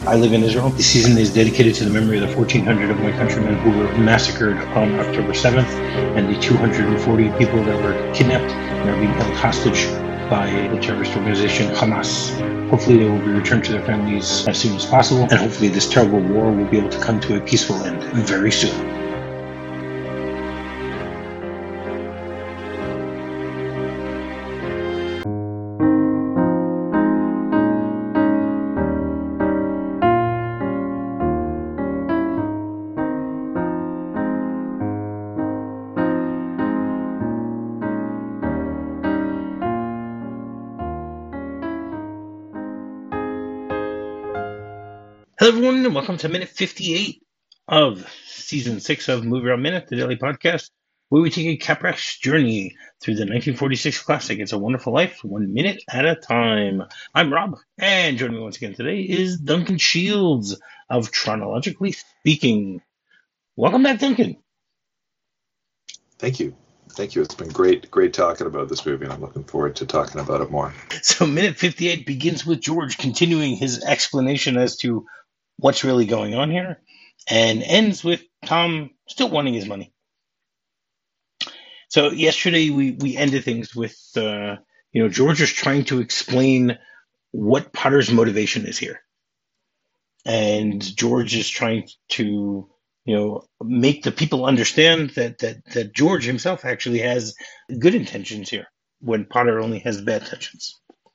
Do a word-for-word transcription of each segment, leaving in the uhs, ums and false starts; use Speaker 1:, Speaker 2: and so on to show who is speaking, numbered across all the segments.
Speaker 1: I live in Israel. The season is dedicated to the memory of the fourteen hundred of my countrymen who were massacred on October seventh and the two hundred forty people that were kidnapped and are being held hostage by the terrorist organization Hamas. Hopefully they will be returned to their families as soon as possible, and hopefully this terrible war will be able to come to a peaceful end very soon. Hello, everyone, and welcome to minute fifty-eight of season six of Movie Round Minute, the daily podcast, where we take a Caprax journey through the nineteen forty-six classic It's a Wonderful Life, one minute at a time. I'm Rob, and joining me once again today is Duncan Shields of Chronologically Speaking. Welcome back, Duncan.
Speaker 2: Thank you. Thank you. It's been great, great talking about this movie, and I'm looking forward to talking about it more.
Speaker 1: So minute fifty-eight begins with George continuing his explanation as to what's really going on here, and ends with Tom still wanting his money. So yesterday we, we ended things with, uh, you know, George is trying to explain what Potter's motivation is here. And George is trying to, you know, make the people understand that, that, that George himself actually has good intentions here when Potter only has bad intentions.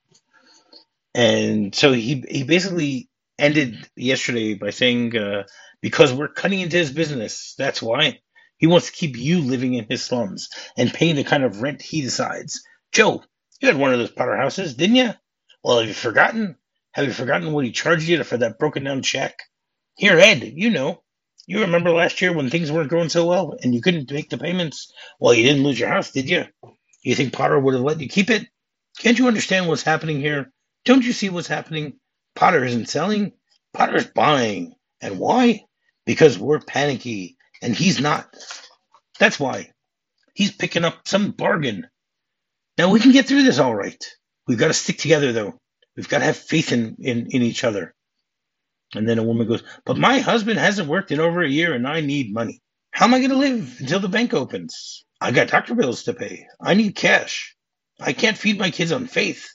Speaker 1: And so he he basically ended yesterday by saying, uh, because we're cutting into his business, that's why. He wants to keep you living in his slums and paying the kind of rent he decides. Joe, you had one of those Potter houses, didn't you? Well, have you forgotten? Have you forgotten what he charged you for that broken down check? Here, Ed, you know. You remember last year when things weren't going so well and you couldn't make the payments? Well, you didn't lose your house, did you? You think Potter would have let you keep it? Can't you understand what's happening here? Don't you see what's happening? Potter isn't selling. Potter's buying. And why? Because we're panicky, and he's not. That's why. He's picking up some bargain. Now, we can get through this all right. We've got to stick together, though. We've got to have faith in, in, in each other. And then a woman goes, but my husband hasn't worked in over a year, and I need money. How am I going to live until the bank opens? I got doctor bills to pay. I need cash. I can't feed my kids on faith.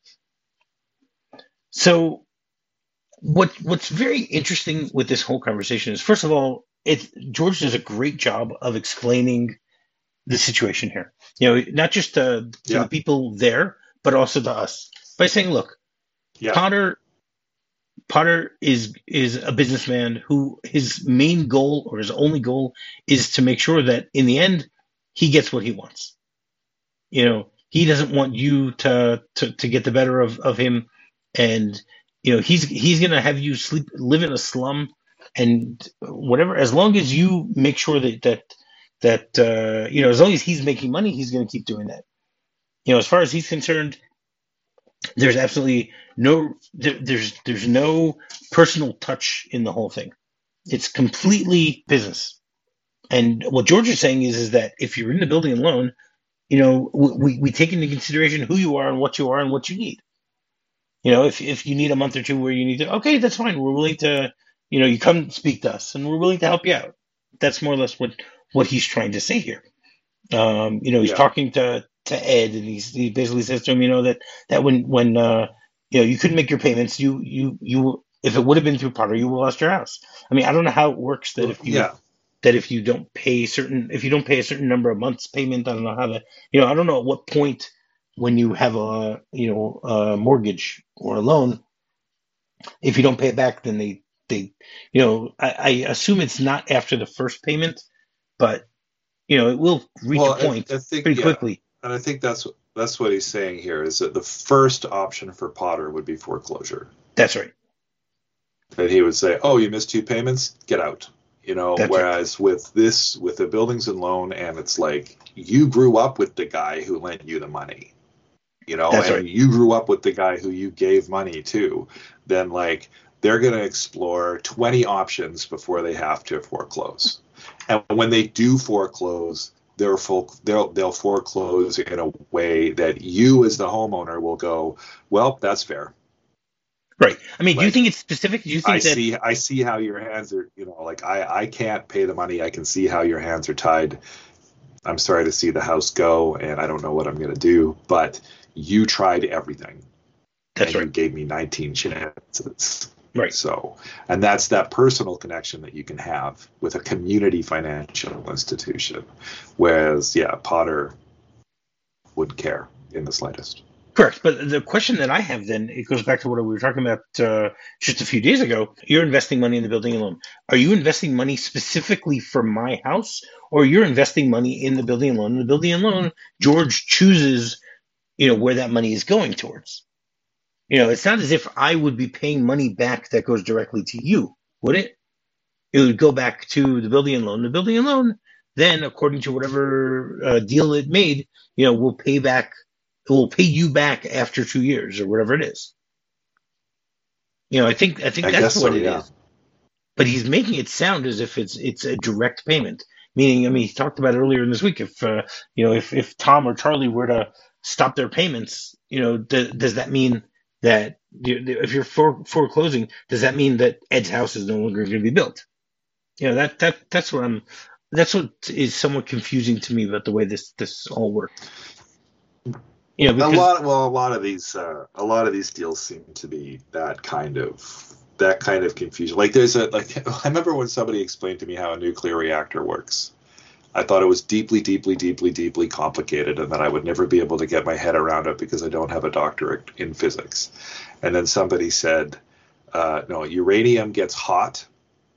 Speaker 1: So what what's very interesting with this whole conversation is, first of all, it George does a great job of explaining the situation here. You know, not just to, to
Speaker 2: Yeah.
Speaker 1: the people there, but also to us by saying, look,
Speaker 2: Yeah.
Speaker 1: Potter Potter is is a businessman who his main goal or his only goal is to make sure that in the end he gets what he wants. You know, he doesn't want you to to, to get the better of, of him. And, you know, he's he's going to have you sleep, live in a slum and whatever, as long as you make sure that, that, that uh, you know, as long as he's making money, he's going to keep doing that. You know, as far as he's concerned, there's absolutely no, there, there's, there's no personal touch in the whole thing. It's completely business. And what George is saying is, is that if you're in the building alone, you know, we, we take into consideration who you are and what you are and what you need. You know, if if you need a month or two where you need to, okay, that's fine. We're willing to, you know, you come speak to us, and we're willing to help you out. That's more or less what, what he's trying to say here. Um, you know, he's
Speaker 2: Yeah.
Speaker 1: talking to, to Ed, and he's, he basically says to him, you know, that that when when uh, you know you couldn't make your payments, you you you if it would have been through Potter, you would have lost your house. I mean, I don't know how it works that if you
Speaker 2: Yeah.
Speaker 1: that if you don't pay certain if you don't pay a certain number of months payment, I don't know how to, you know, I don't know at what point when you have a, you know, a mortgage or a loan, if you don't pay it back, then they, they, you know, I, I assume it's not after the first payment, but, you know, it will reach
Speaker 2: Well,
Speaker 1: a point
Speaker 2: I, I think,
Speaker 1: pretty
Speaker 2: yeah.
Speaker 1: quickly.
Speaker 2: And I think that's that's what he's saying here is that the first option for Potter would be foreclosure.
Speaker 1: That's right.
Speaker 2: That he would say, oh, you missed two payments, get out. You know,
Speaker 1: That's
Speaker 2: whereas with this, with the buildings and loan, and it's like you grew up with the guy who lent you the money. You know,
Speaker 1: That's
Speaker 2: and
Speaker 1: right.
Speaker 2: you grew up with the guy who you gave money to, then like they're going to explore twenty options before they have to foreclose. And when they do foreclose, they're full, they'll they'll foreclose in a way that you as the homeowner will go, well, that's fair.
Speaker 1: Right. I mean, do you
Speaker 2: Like,
Speaker 1: think it's specific? Do you
Speaker 2: I
Speaker 1: think that?
Speaker 2: see, I see how your hands are, you know, like I, I can't pay the money. I can see how your hands are tied. I'm sorry to see the house go, and I don't know what I'm going to do. But you tried everything,
Speaker 1: That's
Speaker 2: and you
Speaker 1: right.
Speaker 2: gave me nineteen chances.
Speaker 1: Right.
Speaker 2: So, and that's that personal connection that you can have with a community financial institution, whereas, yeah, Potter wouldn't care in the slightest.
Speaker 1: Correct. But the question that I have then, it goes back to what we were talking about uh, just a few days ago. You're investing money in the building and loan. Are you investing money specifically for my house, or you're investing money in the building and loan? In the building and loan, George chooses, you know, where that money is going towards. You know, it's not as if I would be paying money back that goes directly to you, would it? It would go back to the building and loan. The building and loan, then, according to whatever uh, deal it made, you know, will pay back. It will pay you back after two years or whatever it is. You know, I think I think
Speaker 2: I
Speaker 1: that's
Speaker 2: guess
Speaker 1: what
Speaker 2: so,
Speaker 1: it
Speaker 2: yeah.
Speaker 1: is. But he's making it sound as if it's it's a direct payment. Meaning, I mean, he talked about it earlier in this week. If uh, you know, if if Tom or Charlie were to stop their payments, you know, th- does that mean that you, if you're for, foreclosing, does that mean that Ed's house is no longer going to be built? You know, that that that's what I'm. That's what is somewhat confusing to me about the way this this all works. You know,
Speaker 2: A
Speaker 1: because
Speaker 2: lot, well, a lot of these, uh, a lot of these deals seem to be that kind of that kind of confusion. Like, there's a like, I remember when somebody explained to me how a nuclear reactor works. I thought it was deeply, deeply, deeply, deeply complicated, and that I would never be able to get my head around it because I don't have a doctorate in physics. And then somebody said, uh, "No, uranium gets hot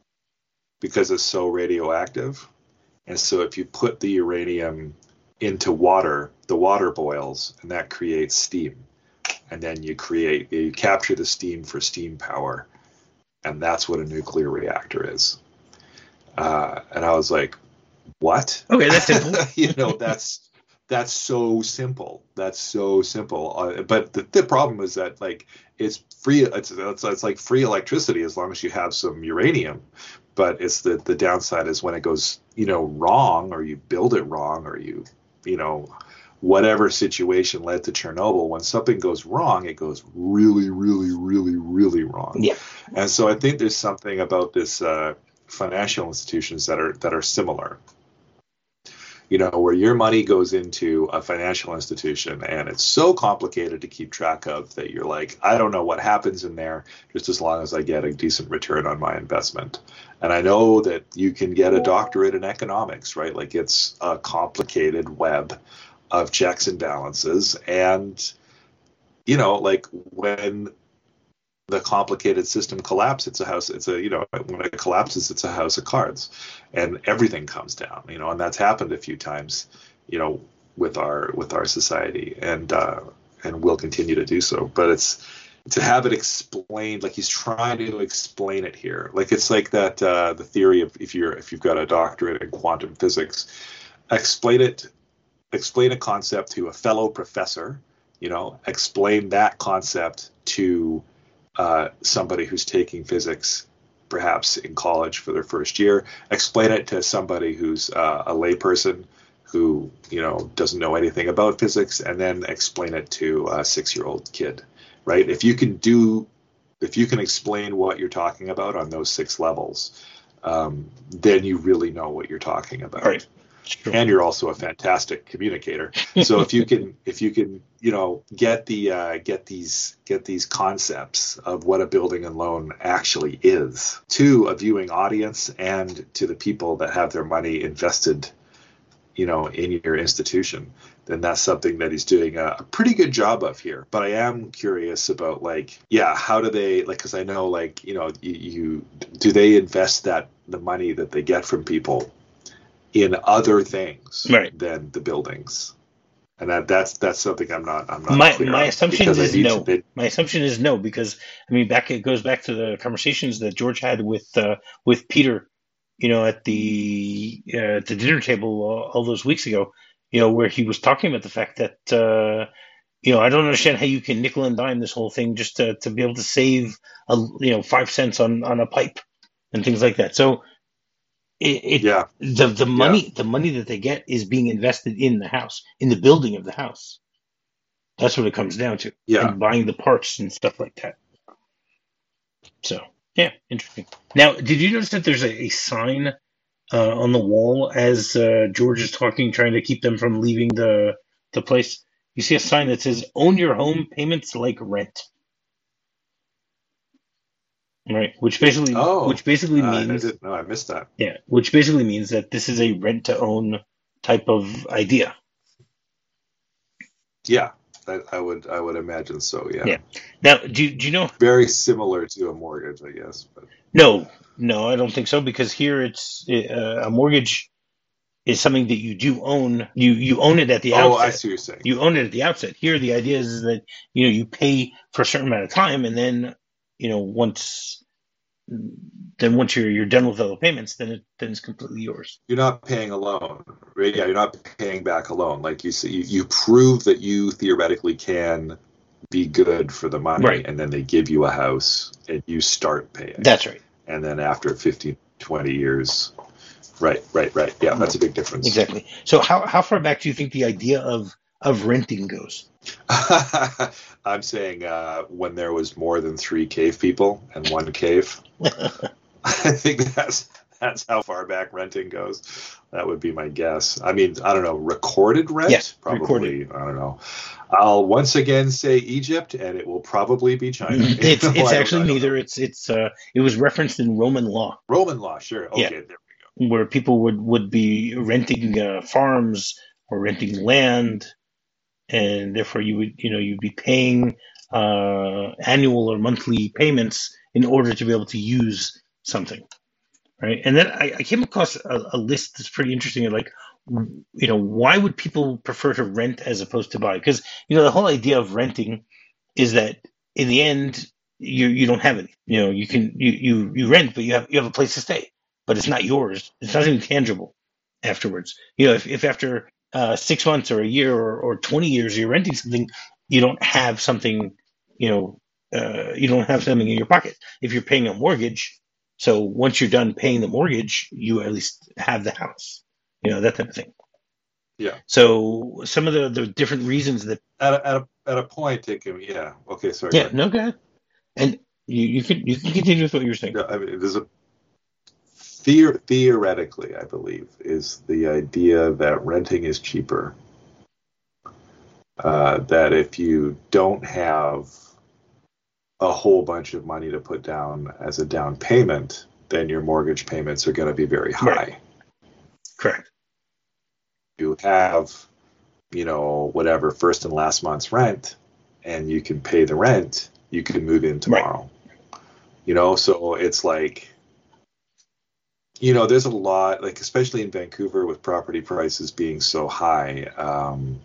Speaker 2: because it's so radioactive, and so if you put the uranium into water, the water boils, and that creates steam. And then you create, you capture the steam for steam power, and that's what a nuclear reactor is." Uh, and I was like, "What?"
Speaker 1: okay, that's simple.
Speaker 2: you know, that's that's so simple. That's so simple. Uh, but the, the problem is that, like, it's free. It's, it's it's like free electricity as long as you have some uranium. But it's the the downside is when it goes, you know, wrong, or you build it wrong, or you you know, whatever situation led to Chernobyl, when something goes wrong, it goes really, really, really, really wrong.
Speaker 1: Yeah.
Speaker 2: And so I think there's something about this uh, financial institutions that are that are similar. You know, where your money goes into a financial institution and it's so complicated to keep track of that you're like, I don't know what happens in there, just as long as I get a decent return on my investment. And I know that you can get a doctorate in economics, right? Like, it's a complicated web of checks and balances. And, you know, like, when the complicated system collapses, it's a house, it's a, you know, when it collapses, it's a house of cards, and everything comes down, you know, and that's happened a few times, you know, with our, with our society, and, uh, and will continue to do so. But it's, to have it explained, like he's trying to explain it here. Like, it's like that, uh, the theory of, if you're, if you've got a doctorate in quantum physics, explain it, explain a concept to a fellow professor, you know, explain that concept to Uh, somebody who's taking physics perhaps in college for their first year, explain it to somebody who's uh, a layperson who, you know, doesn't know anything about physics, and then explain it to a six-year-old kid, right? If you can do, if you can explain what you're talking about on those six levels, um, then you really know what you're talking about.
Speaker 1: Right. Sure.
Speaker 2: And you're also a fantastic communicator. So if you can, if you can, you know, get the uh, get these get these concepts of what a building and loan actually is to a viewing audience and to the people that have their money invested, you know, in your institution, then that's something that he's doing a, a pretty good job of here. But I am curious about, like, yeah, how do they, like, because I know, like, you know, you, you do they invest that the money that they get from people in other things,
Speaker 1: right,
Speaker 2: than the buildings? And that that's that's something I'm not I'm not
Speaker 1: my
Speaker 2: clear
Speaker 1: my
Speaker 2: on,
Speaker 1: assumption
Speaker 2: because I
Speaker 1: is
Speaker 2: need
Speaker 1: no.
Speaker 2: to be,
Speaker 1: My assumption is no, because I mean, back it goes back to the conversations that George had with uh, with Peter, you know, at the uh, at the dinner table all, all those weeks ago, you know, where he was talking about the fact that uh, you know, I don't understand how you can nickel and dime this whole thing just to, to be able to save a you know five cents on on a pipe and things like that. So it, it
Speaker 2: yeah
Speaker 1: the the
Speaker 2: yeah
Speaker 1: money the money that they get is being invested in the house, in the building of the house. That's what it comes down to,
Speaker 2: yeah
Speaker 1: and buying the parts and stuff like that. So yeah, interesting. Now, did you notice that there's a, a sign uh, on the wall as uh, George is talking, trying to keep them from leaving the the place? You see a sign that says "Own your home, payments like rent." Right, which basically
Speaker 2: Oh,
Speaker 1: which basically
Speaker 2: uh, I
Speaker 1: means
Speaker 2: didn't know. I missed that.
Speaker 1: yeah, which basically means that this is a rent to own type of idea.
Speaker 2: Yeah, I, I would I would imagine so. Yeah,
Speaker 1: Yeah. Now, do you, do you know?
Speaker 2: very similar to a mortgage, I guess. But
Speaker 1: No, no, I don't think so because here it's uh, a mortgage is something that you do own. You you own it at the
Speaker 2: oh, I
Speaker 1: outset.
Speaker 2: see what you're saying.
Speaker 1: You own it at the outset. Here, the idea is that you know you pay for a certain amount of time, and then you know once then once you're you're done with all the payments, then it then it's completely yours.
Speaker 2: You're not paying a loan, right? Yeah, you're not paying back a loan. Like you say, you, you prove that you theoretically can be good for the money,
Speaker 1: Right.
Speaker 2: and then they give you a house, and you start paying.
Speaker 1: That's right.
Speaker 2: And then after fifteen, twenty years, right, right, right. Yeah, that's a big difference.
Speaker 1: Exactly. So how how far back do you think the idea of of renting goes?
Speaker 2: I'm saying uh, when there was more than three cave people and one cave. I think that's that's how far back renting goes. That would be my guess. I mean, I don't know. Recorded rent?
Speaker 1: Yes,
Speaker 2: probably.
Speaker 1: recorded.
Speaker 2: I don't know. I'll once again say Egypt, and it will probably be China.
Speaker 1: It's
Speaker 2: No,
Speaker 1: it's
Speaker 2: I don't-
Speaker 1: actually
Speaker 2: I don't
Speaker 1: neither.
Speaker 2: know.
Speaker 1: It's it's uh it was referenced in Roman law
Speaker 2: Roman law, sure. Okay,
Speaker 1: Yeah.
Speaker 2: there we go.
Speaker 1: where people would would be renting uh, farms or renting land, and therefore you would you know you'd be paying uh, annual or monthly payments in order to be able to use something, right? And then I, I came across a, a list that's pretty interesting of like, you know, why would people prefer to rent as opposed to buy? Because you know the whole idea of renting is that in the end you you don't have any. You know, you can you you you rent, but you have you have a place to stay, but it's not yours. It's not even tangible afterwards. You know, if if after uh, six months or a year or, or twenty years you're renting something, you don't have something. You know, uh, you don't have something in your pocket. If you're paying a mortgage, so once you're done paying the mortgage, you at least have the house. You know, that type of thing.
Speaker 2: Yeah.
Speaker 1: So some of the, the different reasons that
Speaker 2: At a, at a, at a point, it can. Yeah. Okay. Sorry.
Speaker 1: yeah,
Speaker 2: go ahead.
Speaker 1: no, go ahead. And you, you can you can continue with what you're saying.
Speaker 2: Yeah, I mean, there's a theor- theoretically, I believe, is the idea that renting is cheaper. Uh, that if you don't have a whole bunch of money to put down as a down payment, then your mortgage payments are going to be very high.
Speaker 1: Right. Correct.
Speaker 2: You have, you know, whatever first and last month's rent, and you can pay the rent, you can move in tomorrow. Right. You know, so it's like, you know, there's a lot, like especially in Vancouver with property prices being so high. Um,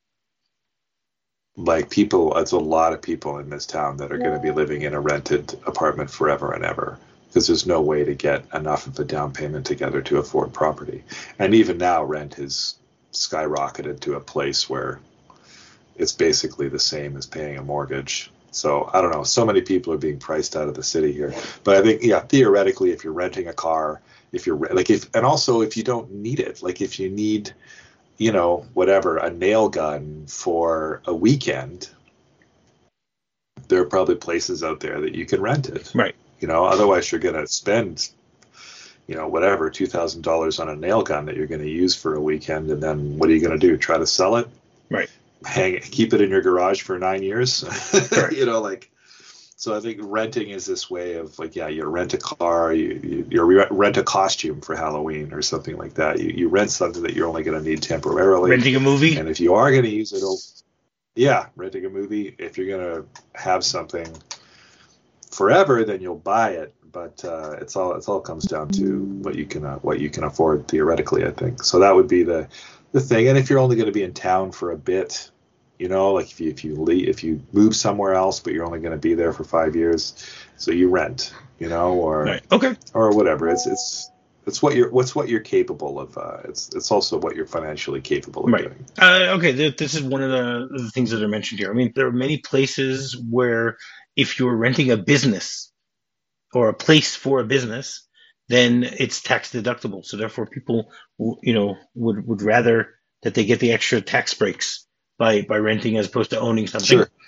Speaker 2: like people, it's a lot of people in this town that are going to be living in a rented apartment forever and ever because there's no way to get enough of a down payment together to afford property. And even now, rent has skyrocketed to a place where it's basically the same as paying a mortgage. So I don't know. So many people are being priced out of the city here. But I think, yeah, theoretically, if you're renting a car, if you're like, if, and also if you don't need it, like if you need, you know, whatever, a nail gun for a weekend, there are probably places out there that you can rent it.
Speaker 1: Right.
Speaker 2: You know, otherwise you're going to spend, you know, whatever, two thousand dollars on a nail gun that you're going to use for a weekend. And then what are you going to do? Try to sell it?
Speaker 1: Right.
Speaker 2: Hang it, keep it in your garage for nine years?
Speaker 1: Right.
Speaker 2: You know, like, so I think renting is this way of like, yeah, you rent a car, you, you, you rent a costume for Halloween or something like that. You, you rent something that you're only going to need temporarily.
Speaker 1: Renting a movie.
Speaker 2: And if you are going to use it, yeah, renting a movie. If you're going to have something forever, then you'll buy it. But uh, it's all it's all comes down to what you can uh, what you can afford theoretically, I think. So that would be the the thing. And if you're only going to be in town for a bit, you know, like if you if you leave, if you move somewhere else, but you're only going to be there for five years, so you rent, you know, or
Speaker 1: right. Okay,
Speaker 2: or whatever. It's it's it's what you're what's what you're capable of. Uh, it's it's also what you're financially capable of
Speaker 1: right.
Speaker 2: doing.
Speaker 1: Uh, okay, th- this is one of the, the things that are mentioned here. I mean, there are many places where if you're renting a business or a place for a business, then it's tax deductible. So therefore, people, you know, would, would rather that they get the extra tax breaks by, by renting as opposed to owning something.
Speaker 2: Sure.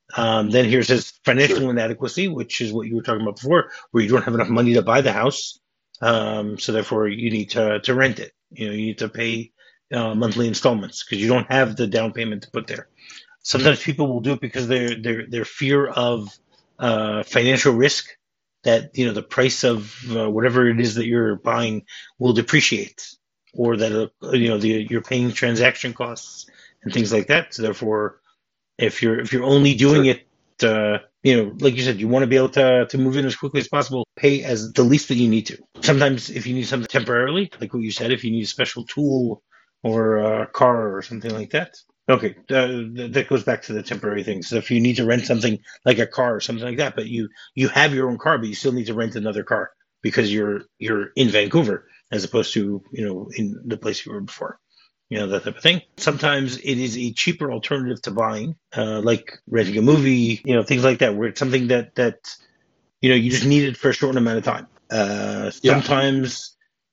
Speaker 1: Um, then here's his financial
Speaker 2: Sure.
Speaker 1: inadequacy, which is what you were talking about before, where you don't have enough money to buy the house, um, so therefore you need to to rent it. You know, you need to pay uh, monthly installments because you don't have the down payment to put there. Sometimes people will do it because their their their fear of uh, financial risk, that you know the price of uh, whatever it is that you're buying will depreciate, or that uh, you know the, you're paying transaction costs and things like that. So therefore, if you're if you're only doing
Speaker 2: Sure.
Speaker 1: it, uh, you know, like you said, you want to be able to to move in as quickly as possible. Pay as the least that you need to. Sometimes, if you need something temporarily, like what you said, if you need a special tool or a car or something like that. Okay, uh, that goes back to the temporary things. So if you need to rent something like a car or something like that, but you you have your own car, but you still need to rent another car because you're you're in Vancouver as opposed to you know in the place you were before, you know, that type of thing. Sometimes it is a cheaper alternative to buying, uh, like renting a movie, you know, things like that, where it's something that that you know you just need it for a short amount of time. Uh,
Speaker 2: Yeah.
Speaker 1: sometimes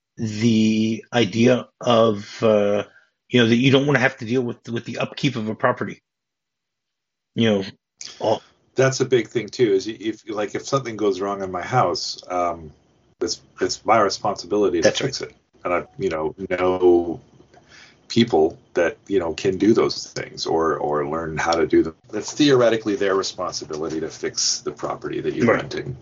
Speaker 1: the idea of uh, you know that you don't want to have to deal with with the upkeep of a property. You know, all
Speaker 2: That's a big thing too. Is if like if something goes wrong in my house, um, it's it's my responsibility to
Speaker 1: that's right.
Speaker 2: fix it, and I you know know people that you know can do those things or or learn how to do them. It's theoretically their responsibility to fix the property that you're
Speaker 1: Right.
Speaker 2: renting,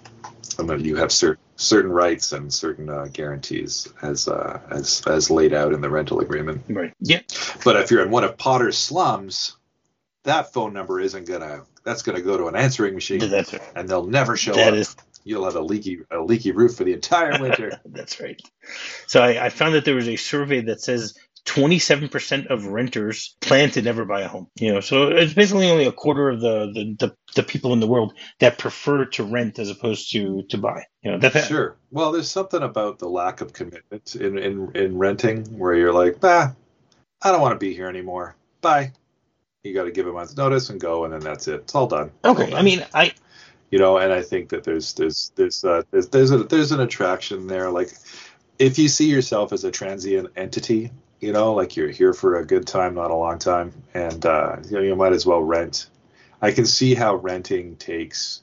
Speaker 2: and then you have certain certain rights and certain uh, guarantees as uh, as as laid out in the rental agreement.
Speaker 1: Right. Yeah.
Speaker 2: But if you're in one of Potter's slums, that phone number isn't gonna that's gonna go to an answering machine,
Speaker 1: That's right.
Speaker 2: and they'll never show
Speaker 1: That
Speaker 2: up.
Speaker 1: is
Speaker 2: You'll have a leaky a leaky roof for the entire winter.
Speaker 1: that's right. So I, I found that there was a survey that says twenty-seven percent of renters plan to never buy a home. You know, so it's basically only a quarter of the, the, the, the people in the world that prefer to rent as opposed to, to buy. You know, that,
Speaker 2: Sure. Well, there's something about the lack of commitment in, in, in renting where you're like, bah, I don't want to be here anymore. Bye. You got to give a month's notice and go, and then that's it. It's all done. It's all
Speaker 1: okay.
Speaker 2: done.
Speaker 1: I mean, I
Speaker 2: you know, and I think that there's there's there's uh, there's there's, a, there's an attraction there. Like, if you see yourself as a transient entity, you know, like you're here for a good time, not a long time, and uh, you know, you might as well rent. I can see how renting takes.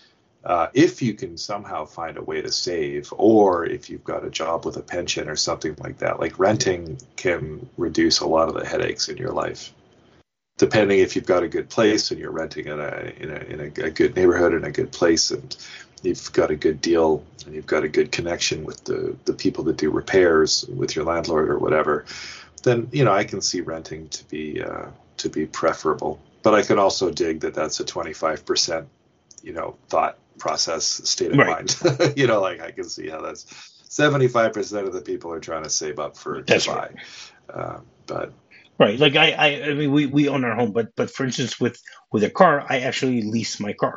Speaker 2: Uh, if you can somehow find a way to save, or if you've got a job with a pension or something like that, like renting can reduce a lot of the headaches in your life. Depending if you've got a good place and you're renting in a in a in a, a good neighborhood and a good place, and you've got a good deal and you've got a good connection with the the people that do repairs with your landlord or whatever, then you know I can see renting to be uh, to be preferable. But I can also dig that that's a twenty-five percent, you know, thought process state of
Speaker 1: right.
Speaker 2: mind. you know, like I can see how that's seventy-five percent of the people are trying to save up for
Speaker 1: That's
Speaker 2: to buy.
Speaker 1: right.
Speaker 2: Uh, but
Speaker 1: Right. Like I, I, I mean, we, we own our home, but but for instance, with with a car, I actually lease my car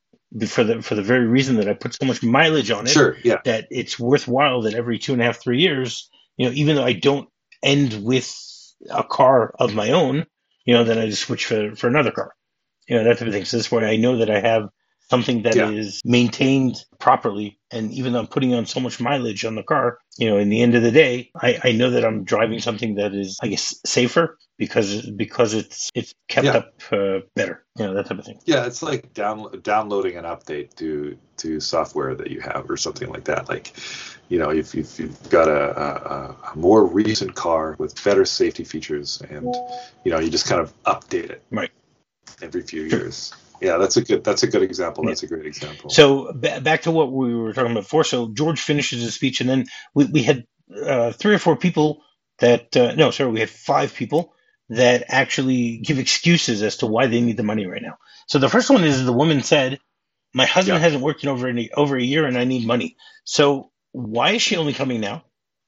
Speaker 1: for the for the very reason that I put so much mileage on it
Speaker 2: sure, yeah,
Speaker 1: that it's worthwhile that every two and a half three years, you know, even though I don't end with a car of my own, you know, then I just switch for for another car, you know, that type of thing. So this way, I know that I have something that
Speaker 2: yeah.
Speaker 1: is maintained properly, and even though I'm putting on so much mileage on the car, you know, in the end of the day, I, I know that I'm driving something that is, I guess, safer because because it's it's kept
Speaker 2: Yeah.
Speaker 1: up uh, better, you know, that type of thing.
Speaker 2: Yeah, it's like down, downloading an update to to software that you have or something like that. Like, you know, if, if you've got a, a, a more recent car with better safety features, and you know, you just kind of update it
Speaker 1: Right.
Speaker 2: every few
Speaker 1: Sure.
Speaker 2: years. Yeah, that's a good that's a good example. That's
Speaker 1: Yeah.
Speaker 2: a great example.
Speaker 1: So b- back to what we were talking about before. So George finishes his speech, and then we, we had uh, three or four people that uh, no, sorry, we had five people that actually give excuses as to why they need the money right now. So the first one is the woman said, "My husband
Speaker 2: Yeah.
Speaker 1: hasn't worked in over any, over a year, and I need money." So why is she only coming now?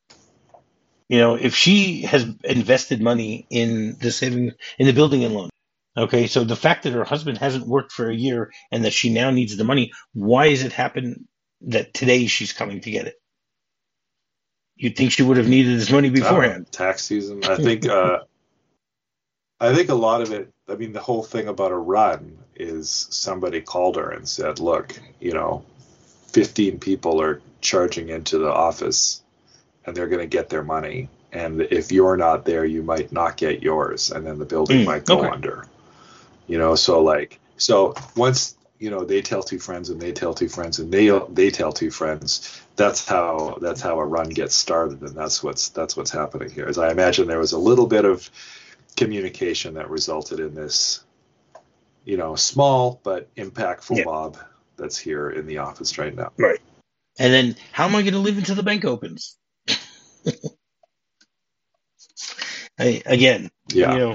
Speaker 1: You know, if she has invested money in the saving in the building and loan. Okay, so the fact that her husband hasn't worked for a year and that she now needs the money, why does it happen that today she's coming to get it? You'd think she would have needed this money
Speaker 2: I don't know,
Speaker 1: beforehand.
Speaker 2: tax season. I think uh, I think a lot of it. I mean, the whole thing about a run is somebody called her and said, "Look, you know, fifteen people are charging into the office, and they're going to get their money. And if you're not there, you might not get yours, and then the building
Speaker 1: Mm,
Speaker 2: might go
Speaker 1: okay.
Speaker 2: under." You know, so like So once, you know, they tell two friends and they tell two friends and they they tell two friends, that's how that's how a run gets started, and that's what's that's what's happening here. As I imagine, there was a little bit of communication that resulted in this, you know, small but impactful
Speaker 1: Yeah.
Speaker 2: mob that's here in the office right now.
Speaker 1: Right. And then how am I going to live until the bank opens? I, again,
Speaker 2: Yeah.
Speaker 1: you know,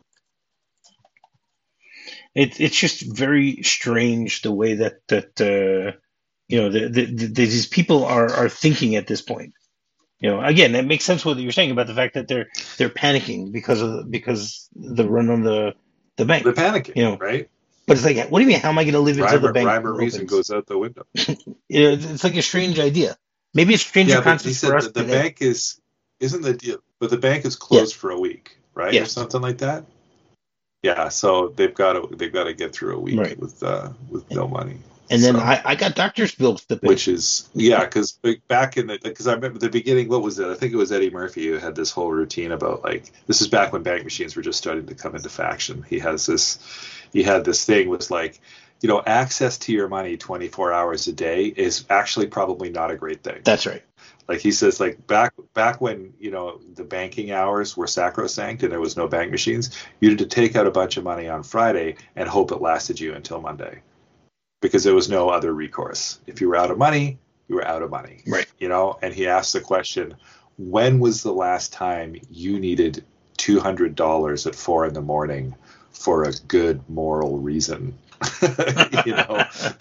Speaker 1: it, it's just very strange the way that, that uh, you know, the, the, the, these people are, are thinking at this point. You know, again, it makes sense what you're saying about the fact that they're they're panicking because of because the run on the the bank.
Speaker 2: They're panicking,
Speaker 1: you know,
Speaker 2: right?
Speaker 1: But it's like, what do you mean? How am I going to live until
Speaker 2: Rhyme,
Speaker 1: the bank
Speaker 2: rhyme or
Speaker 1: opens?
Speaker 2: reason goes out the window.
Speaker 1: You know, it's, it's like a strange idea. Maybe it's stranger
Speaker 2: Yeah, but he
Speaker 1: concepts
Speaker 2: said
Speaker 1: for us
Speaker 2: that the
Speaker 1: today.
Speaker 2: bank is isn't the deal, but the bank is closed
Speaker 1: Yeah.
Speaker 2: for a week, right,
Speaker 1: Yeah.
Speaker 2: or something like that. Yeah, so they've got to they've got to get through a week
Speaker 1: Right.
Speaker 2: with uh, with no money.
Speaker 1: And then
Speaker 2: So-
Speaker 1: I, I got doctor's bills to pay.
Speaker 2: Which is, yeah, because back in the, because I remember the beginning, what was it? I think it was Eddie Murphy who had this whole routine about, like, this is back when bank machines were just starting to come into fashion. He has this, he had this thing was like, you know, access to your money twenty-four hours a day is actually probably not a great thing.
Speaker 1: That's right.
Speaker 2: Like he says, like back back when, you know, the banking hours were sacrosanct and there was no bank machines, you had to take out a bunch of money on Friday and hope it lasted you until Monday, because there was no other recourse. If you were out of money, you were out of money.
Speaker 1: Right.
Speaker 2: You know, and he asked the question, when was the last time you needed two hundred dollars at four in the morning for a good moral reason? You know,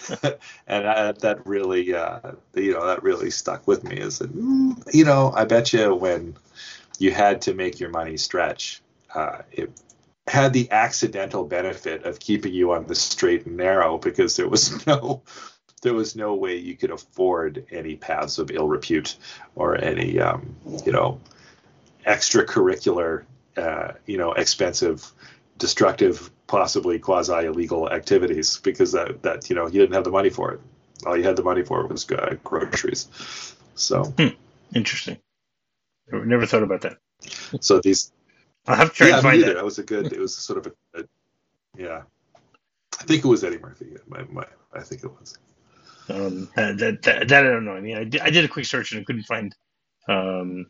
Speaker 2: and I, that really, uh, you know, that really stuck with me. Is that, mm, you know, I bet you when you had to make your money stretch, uh, it had the accidental benefit of keeping you on the straight and narrow, because there was no, there was no way you could afford any paths of ill repute or any, um, you know, extracurricular, uh, you know, expensive, destructive, possibly quasi-illegal activities, because that, that, you know, you didn't have the money for it. All you had the money for was uh, groceries. So
Speaker 1: Hmm. Interesting. I never thought about that.
Speaker 2: So these,
Speaker 1: I'll have to try
Speaker 2: yeah,
Speaker 1: and
Speaker 2: me
Speaker 1: find
Speaker 2: either.
Speaker 1: that.
Speaker 2: That was a good. It was sort of a, a yeah. I think it was Eddie Murphy. My, my, I think it was.
Speaker 1: Um, uh, that, that, that I don't know. I mean, I did, I did a quick search and I couldn't find, um,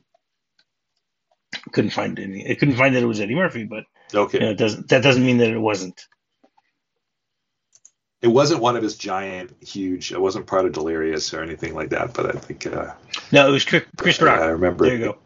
Speaker 1: couldn't find any. I couldn't find that it was Eddie Murphy, but
Speaker 2: Okay.
Speaker 1: you know, it doesn't. That doesn't mean that it wasn't.
Speaker 2: It wasn't one of his giant, huge. It wasn't part of Delirious or anything like that. But I think. Uh,
Speaker 1: No, it was Chris, Chris Rock.
Speaker 2: I remember.
Speaker 1: There you go.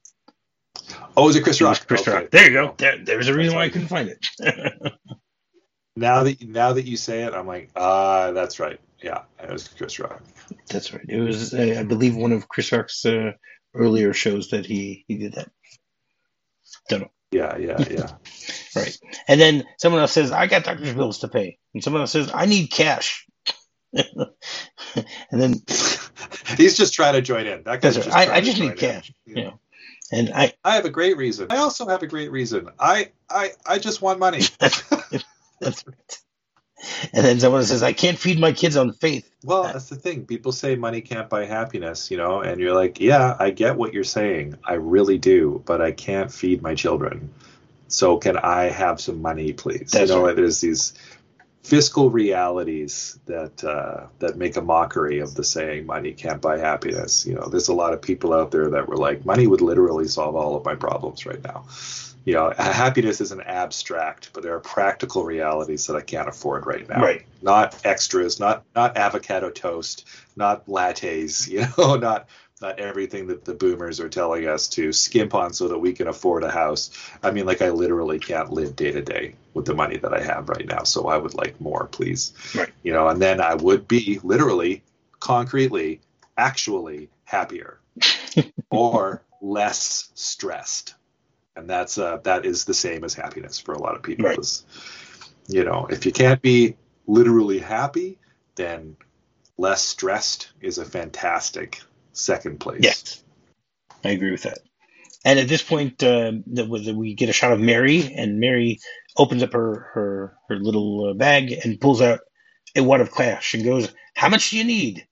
Speaker 2: Oh, was it Chris
Speaker 1: It
Speaker 2: Rock?
Speaker 1: was Chris
Speaker 2: Okay.
Speaker 1: Rock. There you go. There, there's a reason why I couldn't find it.
Speaker 2: Now that now that you say it, I'm like, ah, that's right. Yeah, it was Chris Rock.
Speaker 1: That's right. It was, uh, I believe, one of Chris Rock's uh, earlier shows that he he did that. Don't know.
Speaker 2: Yeah, yeah, yeah.
Speaker 1: Right. And then someone else says, I got doctor's bills to pay. And someone else says, I need cash. And then
Speaker 2: He's just trying to join in. That guy's
Speaker 1: that's
Speaker 2: just
Speaker 1: right. I,
Speaker 2: trying
Speaker 1: I
Speaker 2: to
Speaker 1: just
Speaker 2: join
Speaker 1: need cash.
Speaker 2: in.
Speaker 1: You know. And I
Speaker 2: I have a great reason. I also have a great reason. I I I just want money.
Speaker 1: that's right. And then someone says, I can't feed my kids on faith.
Speaker 2: Well, that's the thing. People say money can't buy happiness, you know, and you're like, yeah, I get what you're saying. I really do, but I can't feed my children. So can I have some money, please?
Speaker 1: That's
Speaker 2: you know,
Speaker 1: right.
Speaker 2: there's these fiscal realities that uh, that make a mockery of the saying money can't buy happiness. You know, there's a lot of people out there that were like, money would literally solve all of my problems right now. You know, happiness is an abstract, but there are practical realities that I can't afford right now.
Speaker 1: Right.
Speaker 2: Not extras, not not avocado toast, not lattes, you know, not not everything that the boomers are telling us to skimp on so that we can afford a house. I mean, like, I literally can't live day to day with the money that I have right now. So I would like more, please.
Speaker 1: Right.
Speaker 2: You know, and then I would be literally, concretely, actually happier or less stressed. And that's uh, that is the same as happiness for a lot of people.
Speaker 1: Right.
Speaker 2: Is, you know, if you can't be literally happy, then less stressed is a fantastic second place.
Speaker 1: Yes. I agree with that. And at this point, uh, that was, we get a shot of Mary, and Mary opens up her, her, her little uh, bag and pulls out a wad of cash and goes, how much do you need?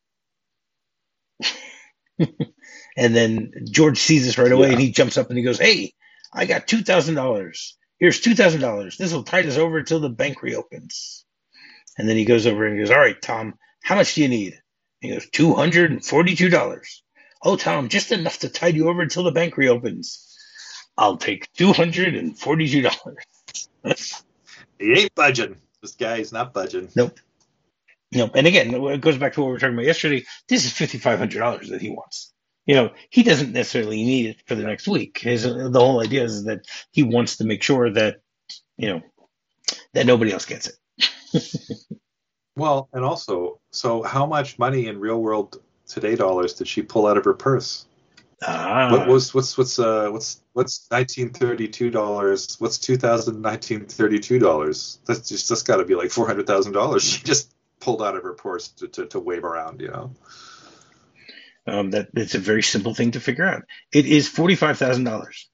Speaker 1: And then George sees this right away,
Speaker 2: Yeah.
Speaker 1: and he jumps up and he goes, hey, I got two thousand dollars. Here's two thousand dollars. This will tide us over until the bank reopens. And then he goes over and he goes, all right, Tom, how much do you need? He goes, two hundred forty-two dollars. Oh, Tom, just enough to tide you over until the bank reopens. I'll take two hundred forty-two dollars.
Speaker 2: He ain't budging. This guy is not budging.
Speaker 1: Nope. Nope. And again, it goes back to what we were talking about yesterday. This is five thousand five hundred dollars that he wants. You know, he doesn't necessarily need it for the next week. His, the whole idea is that he wants to make sure that, you know, that nobody else gets it.
Speaker 2: Well, and also, so how much money in real world today dollars did she pull out of her purse?
Speaker 1: Ah.
Speaker 2: What was what's what's uh what's what's nineteen thirty-two dollars? What's two thousand nineteen thirty-two dollars? That's just that's got to be like four hundred thousand dollars. She just pulled out of her purse to, to, to wave around, you know.
Speaker 1: Um, that it's a very simple thing to figure out. It is forty-five thousand dollars.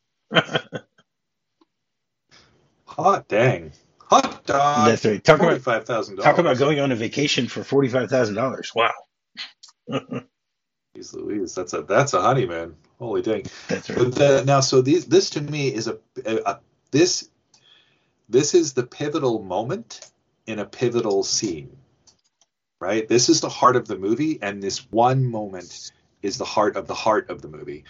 Speaker 2: Hot dang. Hot dog.
Speaker 1: That's right. Talk
Speaker 2: forty-five thousand
Speaker 1: about
Speaker 2: dollars.
Speaker 1: talk about going on a vacation for forty-five thousand dollars. Wow.
Speaker 2: Jeez Louise, that's a that's a honeymoon. Holy dang!
Speaker 1: That's right.
Speaker 2: But the, now, so these, this to me is a, a, a this this is the pivotal moment in a pivotal scene, right? This is the heart of the movie, and this one moment is the heart of the heart of the movie.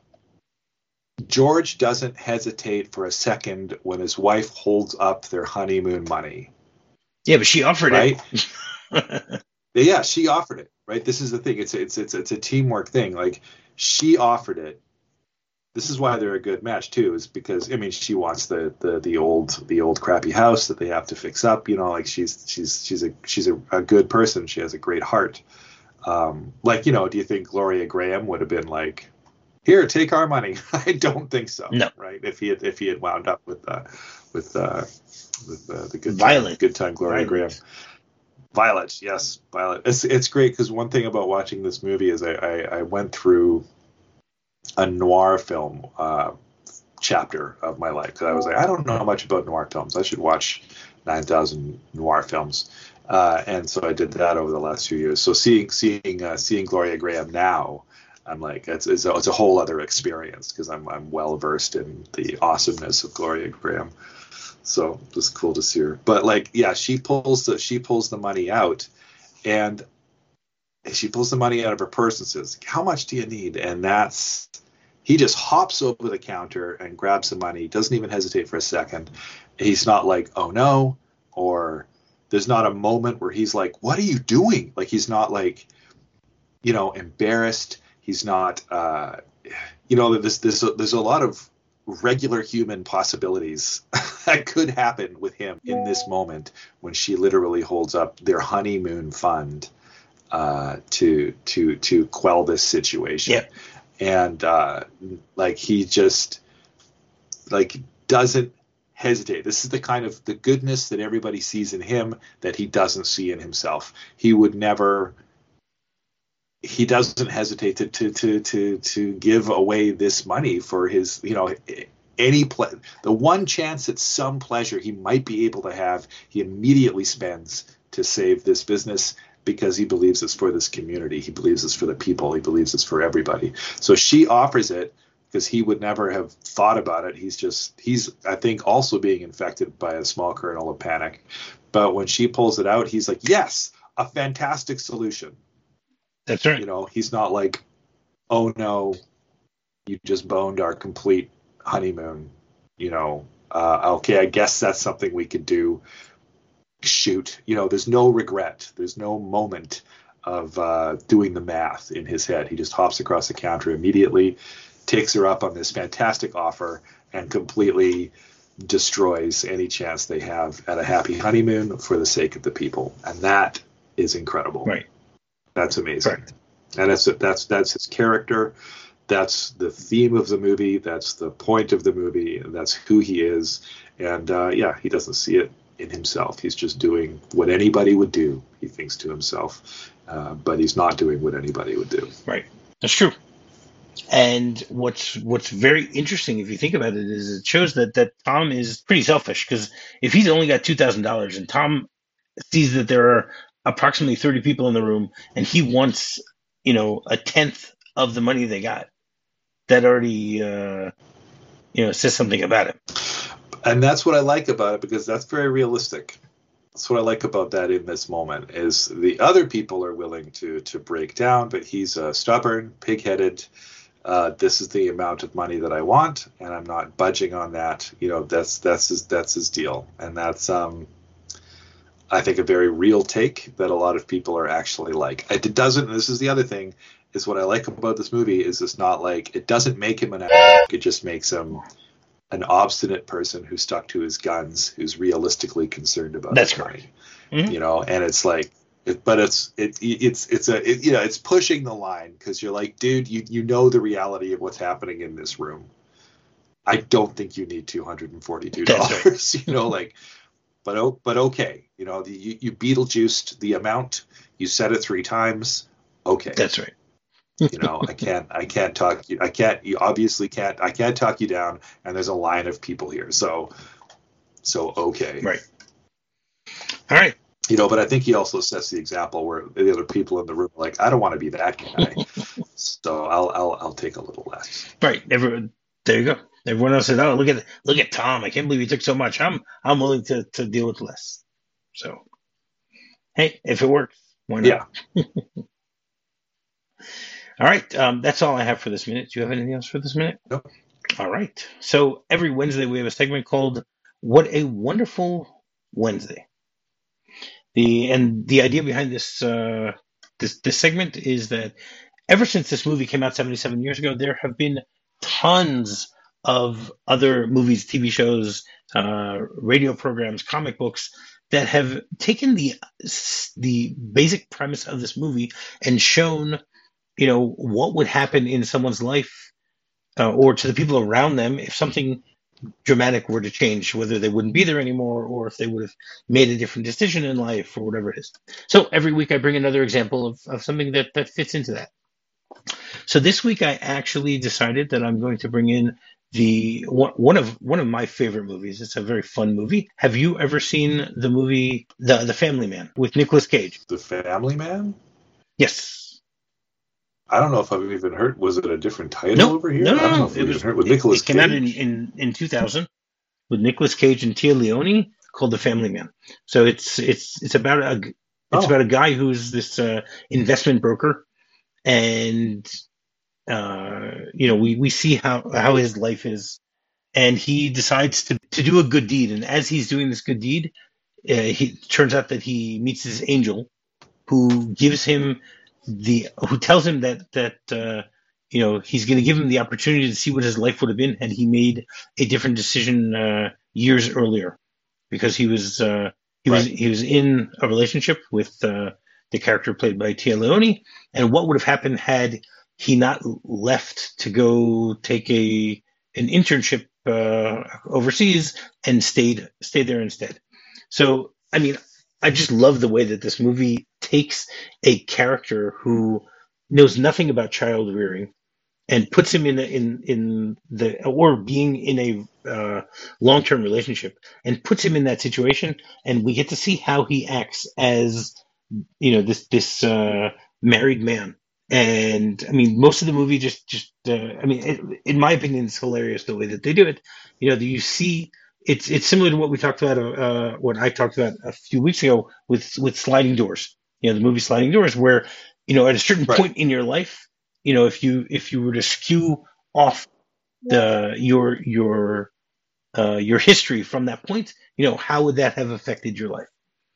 Speaker 2: George doesn't hesitate for a second when his wife holds up their honeymoon money.
Speaker 1: Yeah, but she offered
Speaker 2: right?
Speaker 1: it.
Speaker 2: Yeah, she offered it. Right. This is the thing. It's it's it's it's a teamwork thing. Like, she offered it. This is why they're a good match too, is because I mean she wants the, the, the old the old crappy house that they have to fix up. You know, like she's she's she's a she's a, a good person. She has a great heart. Um, like, you know, do you think Gloria Graham would have been like, here, take our money? I don't think so.
Speaker 1: No.
Speaker 2: Right. If he had if he had wound up with uh, with uh, with uh, the good
Speaker 1: Violet.
Speaker 2: time, good time Gloria
Speaker 1: Violet.
Speaker 2: Graham. Violet, yes, Violet. It's it's great because one thing about watching this movie is I, I, I went through a noir film uh, chapter of my life. Because I was like, I don't know much about noir films. I should watch nine thousand noir films. Uh, and so I did that over the last few years. So seeing seeing uh, seeing Gloria Graham now, I'm like, it's it's a, it's a whole other experience because I'm I'm well versed in the awesomeness of Gloria Graham. So it's cool to see her. But like, yeah, she pulls the she pulls the money out, and she pulls the money out of her purse and says, "How much do you need?" And that's he just hops over the counter and grabs the money. Doesn't even hesitate for a second. He's not like, "Oh no," or there's not a moment where he's like, "What are you doing?" Like, he's not like, you know, embarrassed. He's not, uh, you know, there's there's a, there's a lot of regular human possibilities that could happen with him in this moment when she literally holds up their honeymoon fund uh, to to to quell this situation.
Speaker 1: Yeah.
Speaker 2: And uh, like he just like doesn't hesitate. This is the kind of the goodness that everybody sees in him that he doesn't see in himself. He would never. He doesn't hesitate to to to to to give away this money for his, you know, any ple- the one chance at some pleasure he might be able to have, he immediately spends to save this business because he believes it's for this community. He believes it's for the people. He believes it's for everybody. So she offers it because he would never have thought about it. He's just he's I think also being infected by a small kernel of panic. But when she pulls it out, he's like, yes, a fantastic solution.
Speaker 1: That's right.
Speaker 2: You know, he's not like, oh no, you just boned our complete honeymoon. You know, uh, okay, I guess that's something we could do. Shoot, you know, there's no regret. There's no moment of uh, doing the math in his head. He just hops across the counter immediately, takes her up on this fantastic offer, and completely destroys any chance they have at a happy honeymoon for the sake of the people. And that is incredible.
Speaker 1: Right.
Speaker 2: That's amazing.
Speaker 1: Correct.
Speaker 2: And that's that's that's his character. That's the theme of the movie. That's the point of the movie. And that's who he is. And uh, yeah, he doesn't see it in himself. He's just doing what anybody would do, he thinks to himself. Uh, but he's not doing what anybody would do.
Speaker 1: Right. That's true. And what's what's very interesting, if you think about it, is it shows that, that Tom is pretty selfish. Because if he's only got two thousand dollars and Tom sees that there are approximately thirty people in the room and he wants, you know, a tenth of the money they got, that already, uh, you know, says something about it.
Speaker 2: And that's what I like about it, because that's very realistic. that's what I like about that in this moment is the other people are willing to to break down, but he's uh, stubborn, pig-headed. Uh, this is the amount of money that I want, and I'm not budging on that. You know, that's that's his that's his deal, and that's um, I think a very real take that a lot of people are actually like. It doesn't. This is the other thing is what I like about this movie is it's not like it doesn't make him an addict. It just makes him an obstinate person who stuck to his guns, who's realistically concerned about
Speaker 1: That's
Speaker 2: his
Speaker 1: correct.
Speaker 2: money. Mm-hmm. You know, and it's like. It, but it's it, it's it's a it, you know it's pushing the line because you're like, dude, you you know the reality of what's happening in this room. I don't think you need two hundred and forty two dollars. Right. You know, like, but but okay, you know, the, you you Beetlejuiced the amount, you said it three times. Okay,
Speaker 1: that's right.
Speaker 2: You know, I can't I can't talk you I can't you obviously can't I can't talk you down, and there's a line of people here, so so okay,
Speaker 1: right. All right.
Speaker 2: You know, but I think he also sets the example where the other people in the room are like, I don't want to be that guy, so I'll I'll I'll take a little less.
Speaker 1: Right. Everyone, there you go. Everyone else said, "Oh, look at look at Tom. I can't believe he took so much. I'm I'm willing to, to deal with less." So, hey, if it works, why not?
Speaker 2: Yeah.
Speaker 1: All right. Um, that's all I have for this minute. Do you have anything else for this minute?
Speaker 2: No.
Speaker 1: All right. So every Wednesday we have a segment called "What a Wonderful Wednesday." The and the idea behind this uh, this this segment is that ever since this movie came out seventy-seven years ago, there have been tons of other movies, T V shows, uh, radio programs, comic books that have taken the the basic premise of this movie and shown, you know, what would happen in someone's life uh, or to the people around them if something dramatic were to change, whether they wouldn't be there anymore or if they would have made a different decision in life or whatever it is. So every week I bring another example of, of something that, that fits into that. So this week I actually decided that I'm going to bring in the one of one of my favorite movies. It's a very fun movie. Have you ever seen the movie The The Family Man with Nicolas Cage?
Speaker 2: The Family Man?
Speaker 1: Yes.
Speaker 2: I don't know if I've even heard. Was it a different title
Speaker 1: no,
Speaker 2: over here?
Speaker 1: No, no,
Speaker 2: I don't
Speaker 1: no.
Speaker 2: know if
Speaker 1: it was
Speaker 2: heard with
Speaker 1: it,
Speaker 2: Nicolas
Speaker 1: it came
Speaker 2: Cage.
Speaker 1: out in, in, in two thousand with Nicolas Cage and Tia Leone, called The Family Man. So it's it's it's about a it's oh. about a guy who's this uh, investment broker, and uh, you know we, we see how how his life is, and he decides to to do a good deed, and as he's doing this good deed, uh, he turns out that he meets this angel who gives him the who tells him that that uh, you know he's going to give him the opportunity to see what his life would have been had he made a different decision uh, years earlier, because he was uh, he right. was he was in a relationship with uh, the character played by Tia Leone, and what would have happened had he not left to go take a an internship uh, overseas and stayed stayed there instead. So I mean, I just love the way that this movie takes a character who knows nothing about child rearing and puts him in a, in in the or being in a uh, long-term relationship and puts him in that situation, and we get to see how he acts as, you know, this this uh, married man. And I mean, most of the movie just just uh, I mean, it, in my opinion, it's hilarious the way that they do it. You know, you see. It's it's similar to what we talked about, uh, what I talked about a few weeks ago with with Sliding Doors. You know, the movie Sliding Doors, where, you know, at a certain right. point in your life, you know, if you if you were to skew off the your your uh, your history from that point, you know, how would that have affected your life?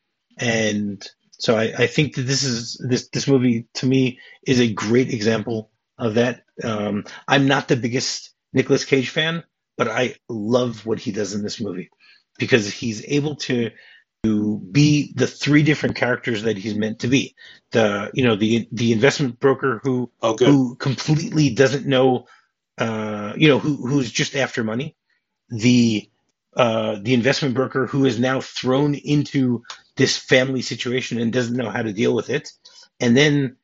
Speaker 1: And so I, I think that this is this this movie to me is a great example of that. Um, I'm not the biggest Nicolas Cage fan, but I love what he does in this movie because he's able to, to be the three different characters that he's meant to be. The you know the the investment broker who
Speaker 2: oh,
Speaker 1: who completely doesn't know, uh, you know, who who's just after money. The uh, the investment broker who is now thrown into this family situation and doesn't know how to deal with it, and then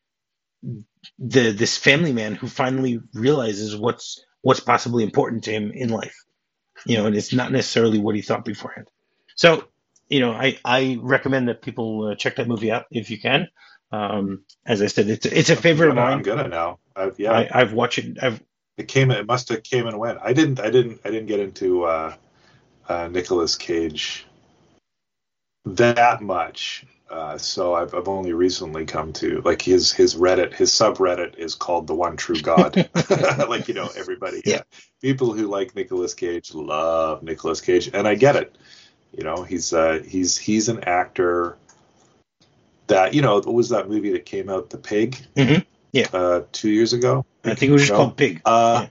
Speaker 1: the this family man who finally realizes what's what's possibly important to him in life, you know, and it's not necessarily what he thought beforehand. So, you know, I, I recommend that people uh, check that movie out if you can. Um, as I said, it's it's a favorite
Speaker 2: I'm gonna,
Speaker 1: of mine.
Speaker 2: I'm gonna now. I've, yeah,
Speaker 1: I, I've watched it. I've
Speaker 2: it came. It must have came and went. I didn't. I didn't. I didn't get into uh, uh, Nicolas Cage that much. Uh, so I've I've only recently come to like his his Reddit his subreddit is called The One True God. Like, you know, everybody,
Speaker 1: Yeah.
Speaker 2: yeah, people who like Nicolas Cage love Nicolas Cage, and I get it. You know, he's uh, he's he's an actor that, you know, what was that movie that came out, The Pig?
Speaker 1: Mm-hmm. Yeah.
Speaker 2: Uh, two years ago.
Speaker 1: I think it was just
Speaker 2: no?
Speaker 1: called Pig.
Speaker 2: Uh,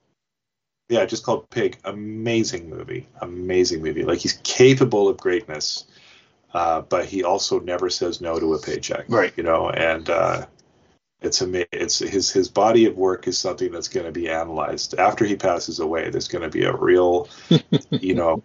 Speaker 1: yeah.
Speaker 2: yeah, just called Pig. Amazing movie. Amazing movie. Like, he's capable of greatness. Uh, but he also never says no to a paycheck,
Speaker 1: right?
Speaker 2: You know, and uh, it's ama- It's his his body of work is something that's going to be analyzed after he passes away. There's going to be a real, you know,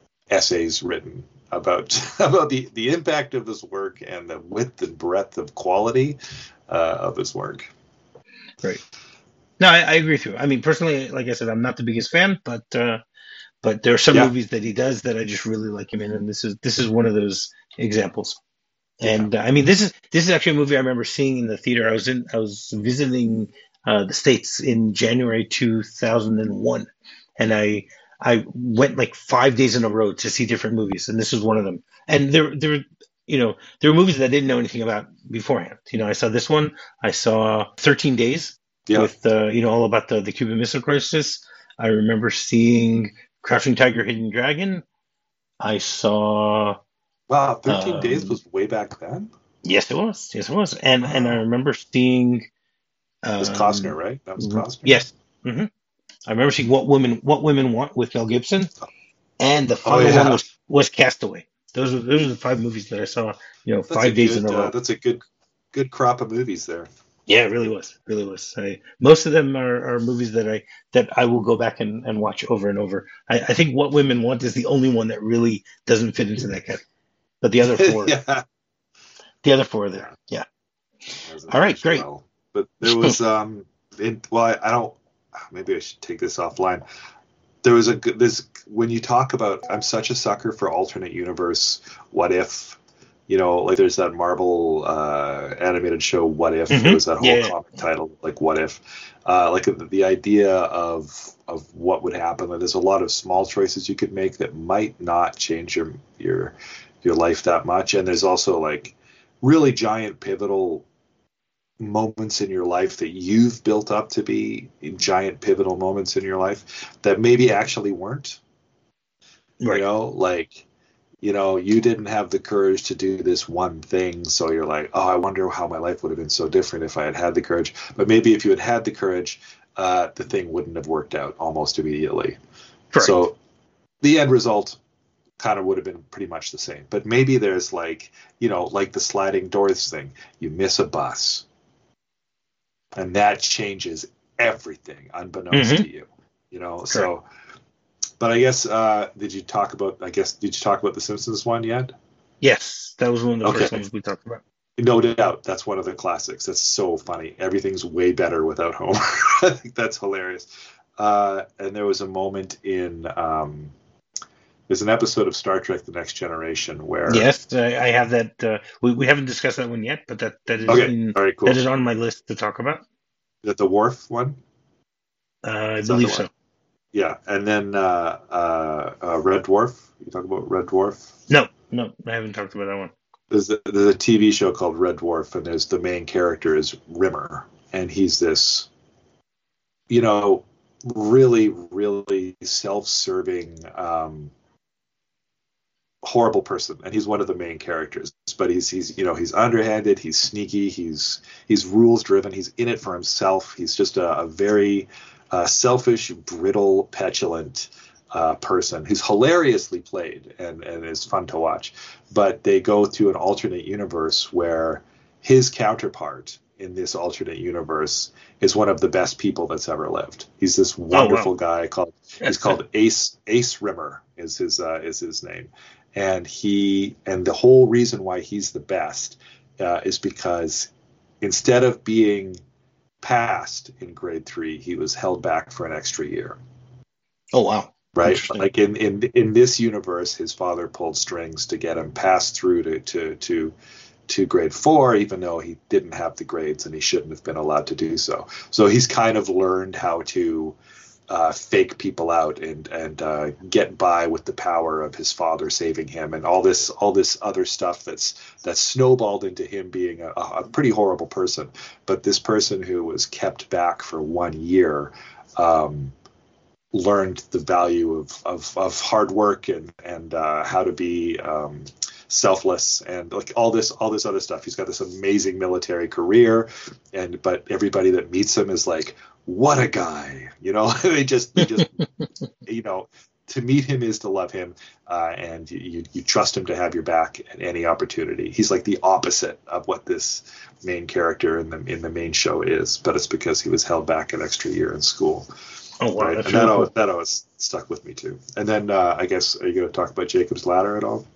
Speaker 2: essays written about about the the impact of his work and the width and breadth of quality uh, of his work.
Speaker 1: Right. No, I, I agree with you. I mean, personally, like I said, I'm not the biggest fan, but uh, but there are some
Speaker 2: Yeah.
Speaker 1: movies that he does that I just really like him in, and this is this is one of those examples. And uh, I mean, this is this is actually a movie I remember seeing in the theater. I was in I was visiting uh, the States in January two thousand one, and I I went like five days in a row to see different movies, and this was one of them. And there there you know there were movies that I didn't know anything about beforehand. You know, I saw this one. I saw thirteen Days
Speaker 2: Yeah.
Speaker 1: with uh, you know all about the the Cuban Missile Crisis. I remember seeing Crouching Tiger, Hidden Dragon. I saw.
Speaker 2: Wow, thirteen
Speaker 1: Um,
Speaker 2: Days was way back then?
Speaker 1: Yes, it was. Yes, it was. And and I remember seeing. Um,
Speaker 2: It was Costner, right? That was Costner.
Speaker 1: Yes. hmm I remember seeing What Women What Women Want with Mel Gibson, and the final
Speaker 2: Oh, yeah.
Speaker 1: one was, was Castaway. Those were those are the five movies that I saw. You know,
Speaker 2: That's
Speaker 1: five
Speaker 2: a
Speaker 1: days
Speaker 2: good,
Speaker 1: in a row.
Speaker 2: uh, that's a good good crop of movies there.
Speaker 1: Yeah, it really was. Really was. I, most of them are, are movies that I that I will go back and, and watch over and over. I, I think What Women Want is the only one that really doesn't fit into that category. But the other four,
Speaker 2: Yeah.
Speaker 1: the other four are there. Yeah.
Speaker 2: Wasn't
Speaker 1: All right,
Speaker 2: aged
Speaker 1: great.
Speaker 2: well. But there was um it, well I, I don't maybe I should take this offline. There was a good this when you talk about I'm such a sucker for alternate universe, what if, you know, like there's that Marvel uh, animated show What If.
Speaker 1: Mhm.
Speaker 2: There was that whole
Speaker 1: Yeah.
Speaker 2: comic title like What If. Uh, like the, the idea of of what would happen. Like, there's a lot of small choices you could make that might not change your your your life that much. And there's also like really giant pivotal moments in your life that you've built up to be giant pivotal moments in your life that maybe actually weren't.
Speaker 1: Right.
Speaker 2: You know, like, you know, you didn't have the courage to do this one thing. So you're like, oh, I wonder how my life would have been so different if I had had the courage. But maybe if you had had the courage, uh, the thing wouldn't have worked out almost immediately.
Speaker 1: Correct.
Speaker 2: So the end result kind of would have been pretty much the same. But maybe there's like, you know, like the sliding doors thing. You miss a bus. And that changes everything unbeknownst
Speaker 1: Mhm.
Speaker 2: to you. You know, so but I guess uh, did you talk about I guess did you talk about the Simpsons one yet?
Speaker 1: Yes, that was one of the
Speaker 2: Okay.
Speaker 1: first ones we talked about.
Speaker 2: No doubt, that's one of the classics. That's so funny. Everything's way better without Homer. I think that's hilarious. Uh, and there was a moment in um, there's an episode of Star Trek: The Next Generation where
Speaker 1: Yes, I, I have that. Uh, we we haven't discussed that one yet, but that that is
Speaker 2: okay,
Speaker 1: in,
Speaker 2: all right, cool.
Speaker 1: that is on my list to talk about.
Speaker 2: Is that the Worf one?
Speaker 1: Uh, I
Speaker 2: Is that
Speaker 1: believe
Speaker 2: the
Speaker 1: so.
Speaker 2: one? Yeah, and then uh, uh, uh, Red Dwarf. You talk about Red Dwarf?
Speaker 1: No, no, I haven't talked about that one.
Speaker 2: There's a, there's a T V show called Red Dwarf, and there's the main character is Rimmer, and he's this, you know, really, really self-serving, um, horrible person, and he's one of the main characters. But he's he's you know he's underhanded, he's sneaky, he's he's rules driven, he's in it for himself. He's just a, a very uh, selfish, brittle, petulant uh, person who's hilariously played and and is fun to watch. But they go to an alternate universe where his counterpart in this alternate universe is one of the best people that's ever lived. He's this wonderful
Speaker 1: wow.
Speaker 2: guy called he's called Ace Ace Rimmer is his uh, is his name. And he and the whole reason why he's the best uh, is because instead of being passed in grade three, he was held back for an extra year.
Speaker 1: Oh wow!
Speaker 2: Right,
Speaker 1: Interesting.
Speaker 2: like in, in in this universe, his father pulled strings to get him passed through to to to to grade four, even though he didn't have the grades and he shouldn't have been allowed to do so. So he's kind of learned how to uh, fake people out and and uh, get by with the power of his father saving him, and all this all this other stuff that's that's snowballed into him being a, a pretty horrible person. But this person who was kept back for one year um, learned the value of, of, of hard work and and uh, how to be um, selfless and like all this all this other stuff. He's got this amazing military career, and but everybody that meets him is like, what a guy, you know. they just they just you know, to meet him is to love him, uh, and you you trust him to have your back at any opportunity. He's like the opposite of what this main character in the in the main show is, but it's because he was held back an extra year in school.
Speaker 1: Oh wow,
Speaker 2: right?
Speaker 1: that's
Speaker 2: And
Speaker 1: really
Speaker 2: that
Speaker 1: cool.
Speaker 2: always, that always stuck with me too. And then uh, I guess, are you going to talk about Jacob's Ladder at all?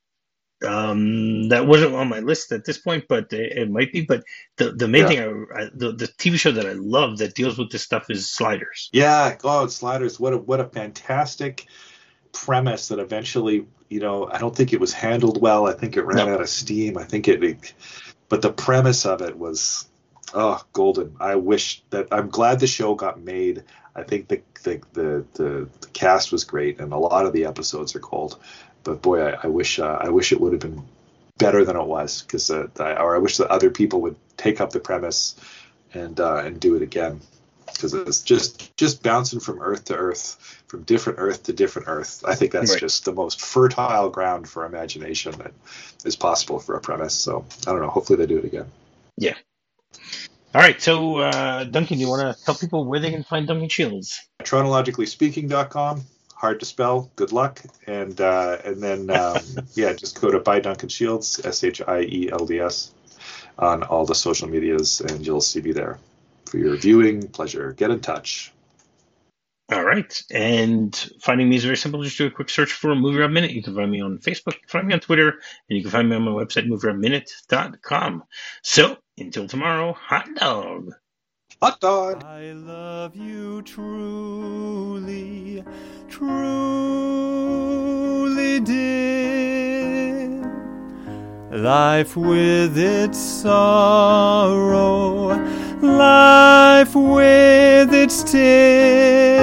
Speaker 1: Um, that wasn't on my list at this point, but it, it might be. But the the main
Speaker 2: Yeah.
Speaker 1: thing, I, I, the the T V show that I love that deals with this stuff is Sliders.
Speaker 2: Yeah, oh, Sliders! What a what a fantastic premise that eventually, you know, I don't think it was handled well. I think it ran
Speaker 1: No.
Speaker 2: out of steam. I think it, it, but the premise of it was, oh, golden. I wish that I'm glad the show got made. I think the the the the, the cast was great, and a lot of the episodes are gold. But boy, I, I wish uh, I wish it would have been better than it was, because uh, I, or I wish that other people would take up the premise and uh, and do it again, because it's just just bouncing from Earth to Earth, from different Earth to different Earth. I think that's
Speaker 1: Right.
Speaker 2: just the most fertile ground for imagination that is possible for a premise. So I don't know. Hopefully they do it again.
Speaker 1: Yeah. All right. So uh, Duncan, you want to tell people where they can find Duncan Shields?
Speaker 2: Chronologically speaking dot com. Hard to spell. Good luck. And uh, and then um, yeah, just go to By Duncan Shields, S H I E L D S, on all the social medias, and you'll see me there for your viewing pleasure. Get in touch.
Speaker 1: All right. And finding me is very simple. Just do a quick search for Movie Rob Minute. You can find me on Facebook, you can find me on Twitter, and you can find me on my website, movie rob minute dot com. So until tomorrow, hot dog.
Speaker 2: Hot dog.
Speaker 3: I love you truly, truly, dear. Life with its sorrow, life with its tears.